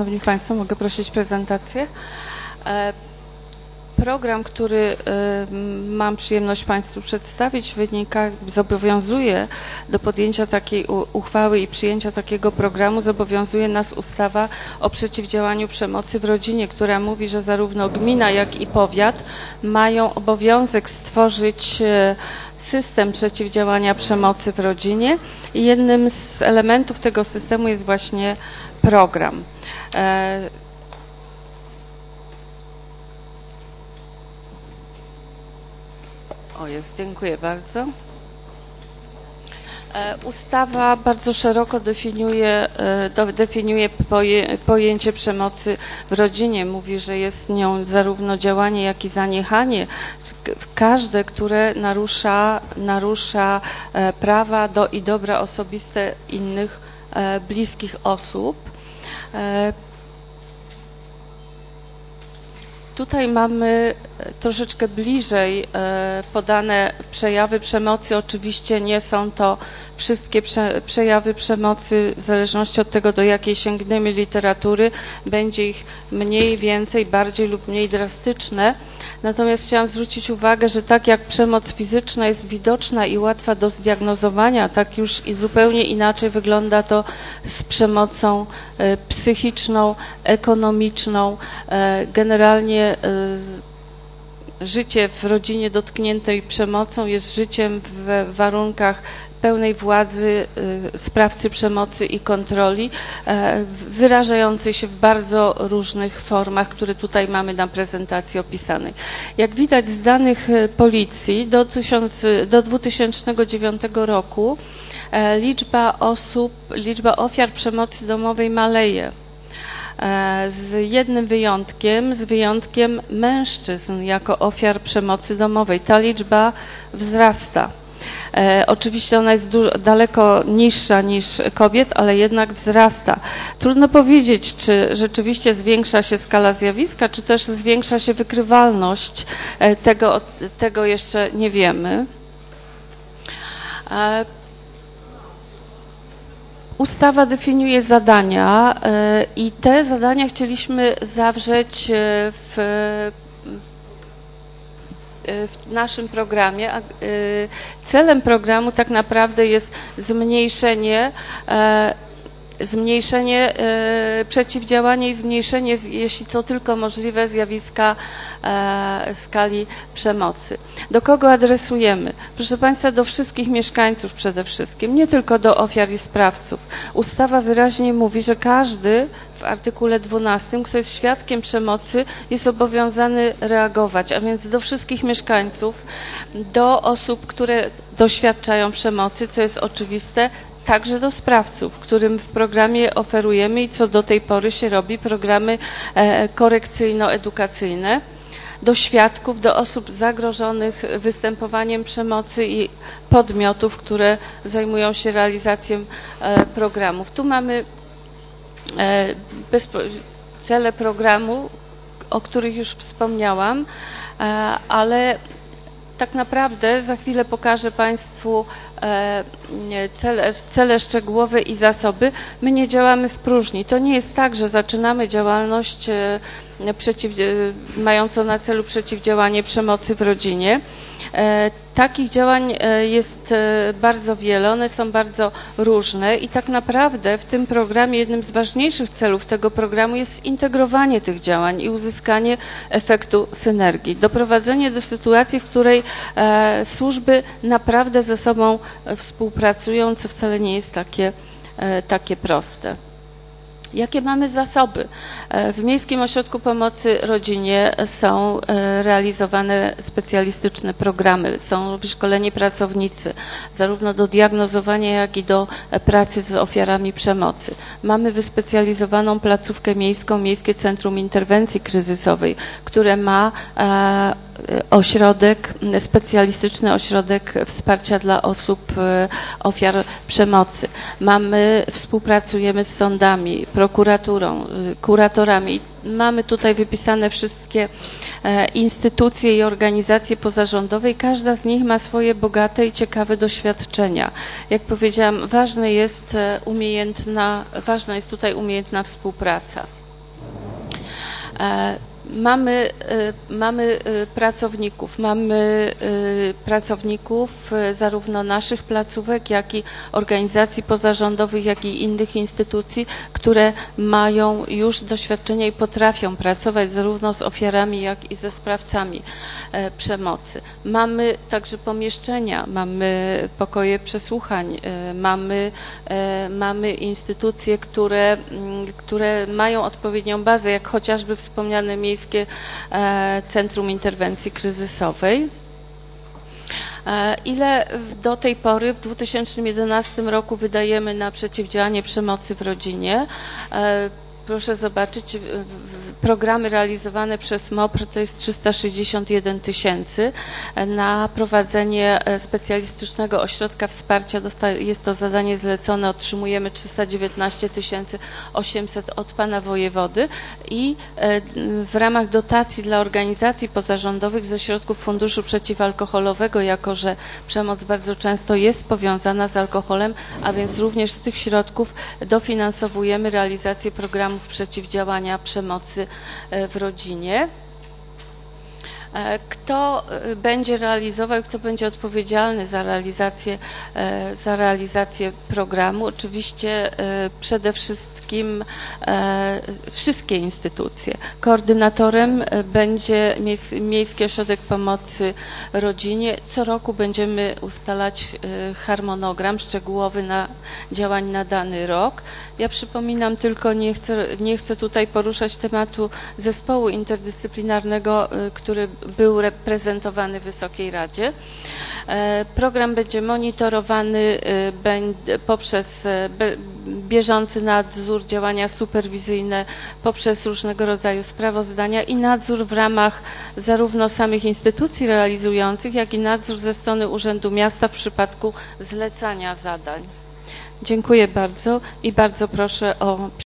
Szanowni Państwo, mogę prosić prezentację. Program, który mam przyjemność Państwu przedstawić, zobowiązuje do podjęcia takiej uchwały i przyjęcia takiego programu, zobowiązuje nas ustawa o przeciwdziałaniu przemocy w rodzinie, która mówi, że zarówno gmina, jak i powiat mają obowiązek stworzyć system przeciwdziałania przemocy w rodzinie i jednym z elementów tego systemu jest właśnie program. Dziękuję bardzo. Ustawa bardzo szeroko definiuje pojęcie przemocy w rodzinie. Mówi, że jest nią zarówno działanie, jak i zaniechanie. Każde, które narusza prawa i dobra osobiste innych bliskich osób. Tutaj mamy troszeczkę bliżej podane przejawy przemocy. Oczywiście nie są to wszystkie przejawy przemocy, w zależności od tego, do jakiej sięgniemy literatury, będzie ich mniej, więcej, bardziej lub mniej drastyczne. Natomiast chciałam zwrócić uwagę, że tak jak przemoc fizyczna jest widoczna i łatwa do zdiagnozowania, tak już i zupełnie inaczej wygląda to z przemocą psychiczną, ekonomiczną. Generalnie życie w rodzinie dotkniętej przemocą jest życiem w warunkach pełnej władzy sprawcy przemocy i kontroli, wyrażającej się w bardzo różnych formach, które tutaj mamy na prezentacji opisanej. Jak widać z danych policji do 2009 roku liczba ofiar przemocy domowej maleje. Z jednym wyjątkiem, z wyjątkiem mężczyzn jako ofiar przemocy domowej. Ta liczba wzrasta. Oczywiście ona jest daleko niższa niż kobiet, ale jednak wzrasta. Trudno powiedzieć, czy rzeczywiście zwiększa się skala zjawiska, czy też zwiększa się wykrywalność. Tego jeszcze nie wiemy. Ustawa definiuje zadania i te zadania chcieliśmy zawrzeć w naszym programie. Celem programu tak naprawdę jest przeciwdziałanie i zmniejszenie, jeśli to tylko możliwe, zjawiska skali przemocy. Do kogo adresujemy? Proszę Państwa, do wszystkich mieszkańców przede wszystkim, nie tylko do ofiar i sprawców. Ustawa wyraźnie mówi, że każdy w artykule 12, kto jest świadkiem przemocy, jest obowiązany reagować, a więc do wszystkich mieszkańców, do osób, które doświadczają przemocy, co jest oczywiste, także do sprawców, którym w programie oferujemy i co do tej pory się robi, programy korekcyjno-edukacyjne, do świadków, do osób zagrożonych występowaniem przemocy i podmiotów, które zajmują się realizacją programów. Tu mamy cele programu, o których już wspomniałam, ale tak naprawdę za chwilę pokażę Państwu cele szczegółowe i zasoby. My nie działamy w próżni. To nie jest tak, że zaczynamy działalność mającą na celu przeciwdziałanie przemocy w rodzinie. Takich działań jest bardzo wiele, one są bardzo różne i tak naprawdę w tym programie jednym z ważniejszych celów tego programu jest zintegrowanie tych działań i uzyskanie efektu synergii. Doprowadzenie do sytuacji, w której służby naprawdę ze sobą współpracują, co wcale nie jest takie proste. Jakie mamy zasoby? W Miejskim Ośrodku Pomocy Rodzinie są realizowane specjalistyczne programy, są wyszkoleni pracownicy, zarówno do diagnozowania, jak i do pracy z ofiarami przemocy. Mamy wyspecjalizowaną placówkę miejską, Miejskie Centrum Interwencji Kryzysowej, które ma specjalistyczny ośrodek wsparcia dla osób ofiar przemocy. Współpracujemy z sądami, prokuraturą, kuratorami. Mamy tutaj wypisane wszystkie instytucje i organizacje pozarządowe i każda z nich ma swoje bogate i ciekawe doświadczenia. Jak powiedziałam, ważna jest tutaj umiejętna współpraca. Mamy pracowników zarówno naszych placówek, jak i organizacji pozarządowych, jak i innych instytucji, które mają już doświadczenie i potrafią pracować zarówno z ofiarami, jak i ze sprawcami przemocy. Mamy także pomieszczenia, mamy pokoje przesłuchań, mamy instytucje, które mają odpowiednią bazę, jak chociażby wspomniane Miejskie Centrum Interwencji Kryzysowej. Ile do tej pory w 2011 roku wydajemy na przeciwdziałanie przemocy w rodzinie? Proszę zobaczyć, programy realizowane przez MOPR to jest 361 000. Na prowadzenie specjalistycznego ośrodka wsparcia jest to zadanie zlecone, otrzymujemy 319 800 od pana wojewody i w ramach dotacji dla organizacji pozarządowych ze środków Funduszu Przeciwalkoholowego, jako że przemoc bardzo często jest powiązana z alkoholem, a więc również z tych środków dofinansowujemy realizację programów przeciwdziałania przemocy w rodzinie. Kto będzie realizował, kto będzie odpowiedzialny za realizację programu? Oczywiście przede wszystkim wszystkie instytucje. Koordynatorem będzie Miejski Ośrodek Pomocy Rodzinie. Co roku będziemy ustalać harmonogram szczegółowy działań na dany rok. Ja przypominam tylko, nie chcę tutaj poruszać tematu zespołu interdyscyplinarnego, który był reprezentowany w Wysokiej Radzie. Program będzie monitorowany poprzez bieżący nadzór, działania superwizyjne, poprzez różnego rodzaju sprawozdania i nadzór w ramach zarówno samych instytucji realizujących, jak i nadzór ze strony Urzędu Miasta w przypadku zlecania zadań. Dziękuję bardzo i bardzo proszę o